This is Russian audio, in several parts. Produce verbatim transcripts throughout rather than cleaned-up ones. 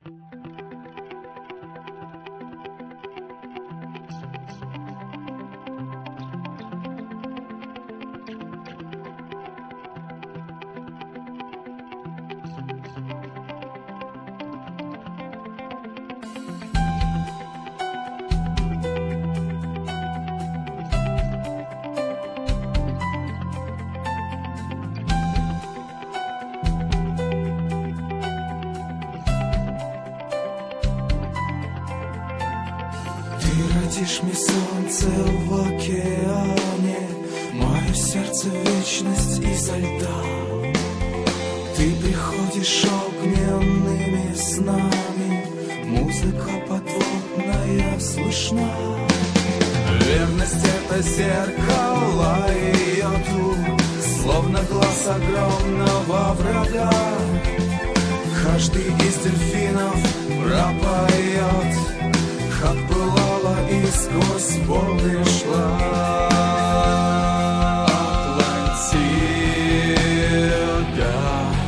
Родишь мне солнце в океане, мое сердце вечность изо льда. Ты приходишь огненными снами, музыка подводная слышна. Верность — это зеркало ее тут, словно глаз огромного врага. Каждый из дельфинов пропоет, как пылала и сквозь волны шла. Атлантида,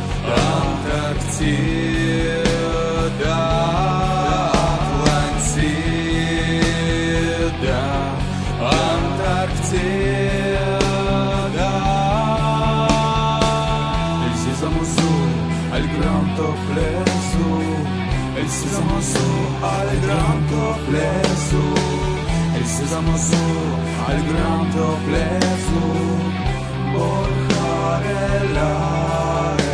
Антарктида, Атлантида, Антарктида. El sésamo azul, al gran toplezo. El sésamo azul al gran toplezo. El sésamo azul al gran toplezo. Borja Relare.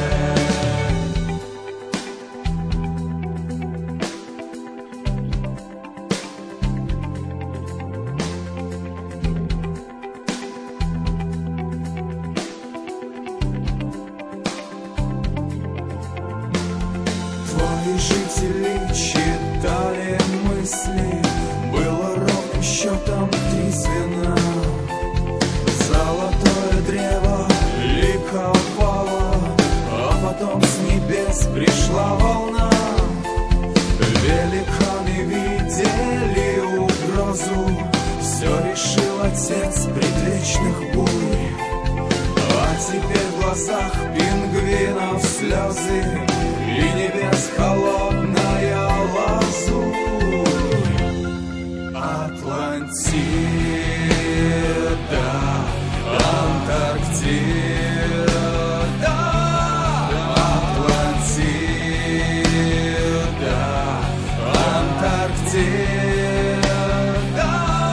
Твои жители читали мысли, было ровным счетом три звена. Золотое древо ликовало, а потом с небес пришла волна. Великаны видели угрозу, все решил отец предвечных бурь. А теперь в глазах пингвинов слезы и небес холодная лазурь. Атлантида, Антарктида, Атлантида, Антарктида.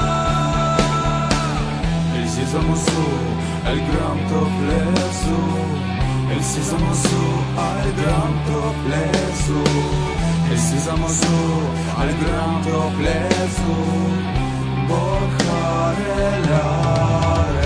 El sésamo azul, el gran toplezo. El sésamo azul al gran toplezo. El sésamo azul al gran toplezo. Borja Relare.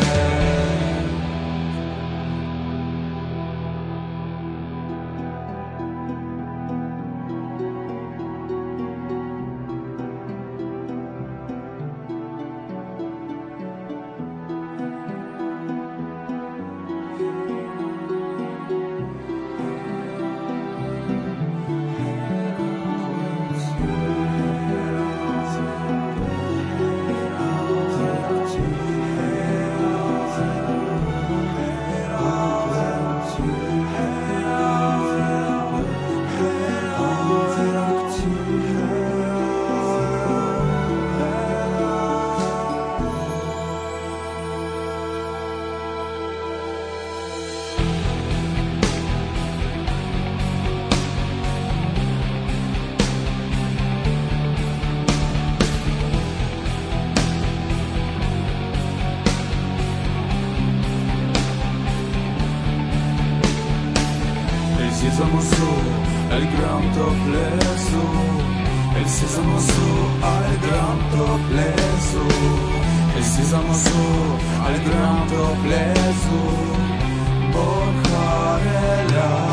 El sésamo azul, el gran toplezo. El sésamo azul al gran toplezo. El sésamo azul al gran toplezo. Borja Relare.